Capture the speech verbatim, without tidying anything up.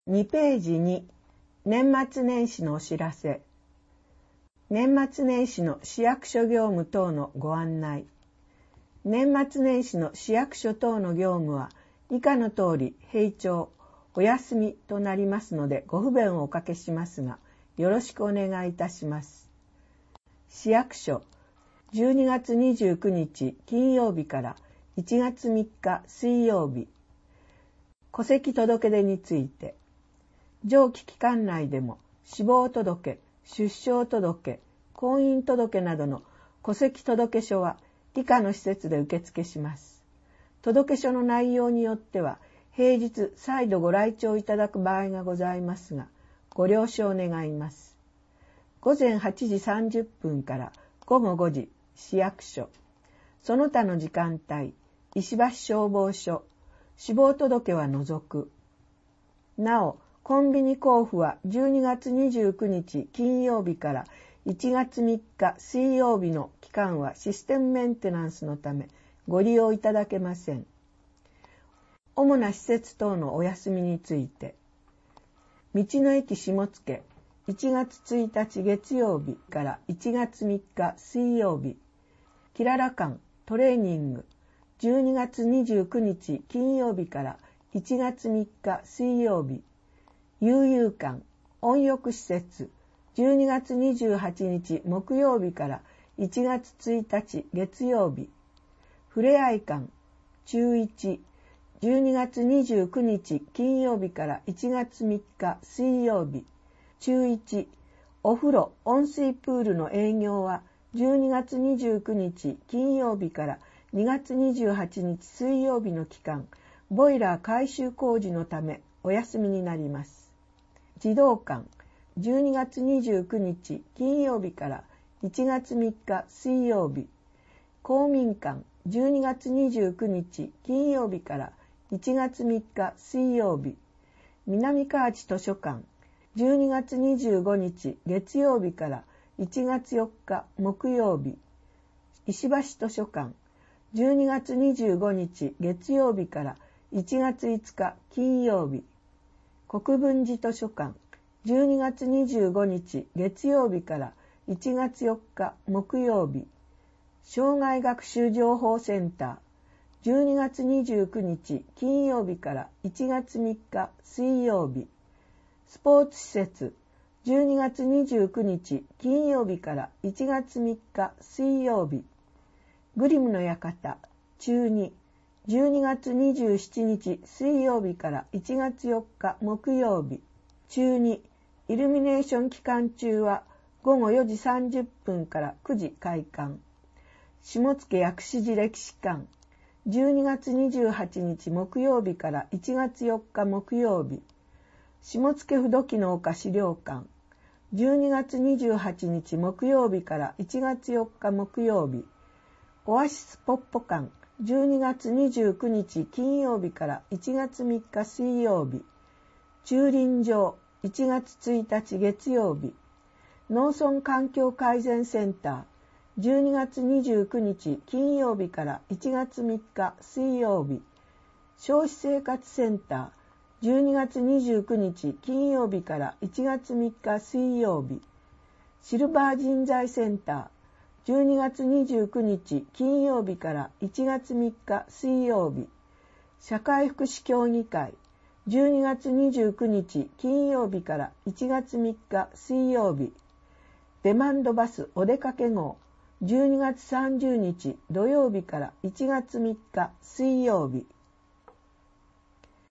にページに年末年始のお知らせ。年末年始の市役所業務等のご案内。年末年始の市役所等の業務は以下の通り閉庁、お休みとなりますのでご不便をおかけしますが、よろしくお願いいたします。市役所、じゅうにがつにじゅうくにち金曜日からいちがつみっか水曜日。戸籍届出について、上記期間内でも死亡届、出生届、婚姻届などの戸籍届書は以下の施設で受付します。届書の内容によっては平日再度ご来庁いただく場合がございますが、ご了承願います。ごぜんはちじさんじゅっぷんからごごごじ、市役所。その他の時間帯、石橋消防署、死亡届は除く。なお、コンビニ交付はじゅうにがつにじゅうくにち金曜日からいちがつみっか水曜日の期間はシステムメンテナンスのためご利用いただけません。主な施設等のお休みについて、道の駅下野いちがつついたち月曜日からいちがつみっか水曜日、キララ館トレーニングじゅうにがつにじゅうくにち金曜日からいちがつみっか水曜日、悠々館温浴施設じゅうにがつにじゅうはちにち木曜日からいちがつついたち月曜日、ふれあい館中一じゅうにがつにじゅうくにち金曜日からいちがつみっか水曜日、中一お風呂温水プールの営業はじゅうにがつにじゅうくにち金曜日からにがつにじゅうはちにち水曜日の期間、ボイラー改修工事のためお休みになります。児童館じゅうにがつにじゅうくにち金曜日からいちがつみっか水曜日、公民館じゅうにがつにじゅうくにち金曜日からいちがつみっか水曜日、南河内図書館じゅうにがつにじゅうごにち月曜日からいちがつよっか木曜日、石橋図書館じゅうにがつにじゅうごにち月曜日からいちがついつか金曜日、国分寺図書館じゅうにがつにじゅうごにち月曜日からいちがつよっか木曜日、障害学習情報センターじゅうにがつにじゅうくにち金曜日からいちがつみっか水曜日、スポーツ施設じゅうにがつにじゅうくにち金曜日からいちがつみっか水曜日、グリムの館中にじゅうにがつにじゅうしちにち水曜日からいちがつよっか木曜日、中にイルミネーション期間中はごごよじさんじゅっぷんからくじ開館。下野薬師寺歴史館じゅうにがつにじゅうはちにち木曜日からいちがつよっか木曜日、下野不土器の丘資料館じゅうにがつにじゅうはちにち木曜日からいちがつよっか木曜日、オアシスポッポ館じゅうにがつにじゅうくにち金曜日からいちがつみっか水曜日、駐輪場いちがつついたち月曜日、農村環境改善センターじゅうにがつにじゅうくにち金曜日からいちがつみっか水曜日、消費生活センターじゅうにがつにじゅうくにち金曜日からいちがつみっか水曜日、シルバー人材センターじゅうにがつにじゅうくにち金曜日からいちがつみっか水曜日、社会福祉協議会じゅうにがつにじゅうくにち金曜日からいちがつみっか水曜日、デマンドバスお出かけ号じゅうにがつさんじゅうにち土曜日からいちがつみっか水曜日、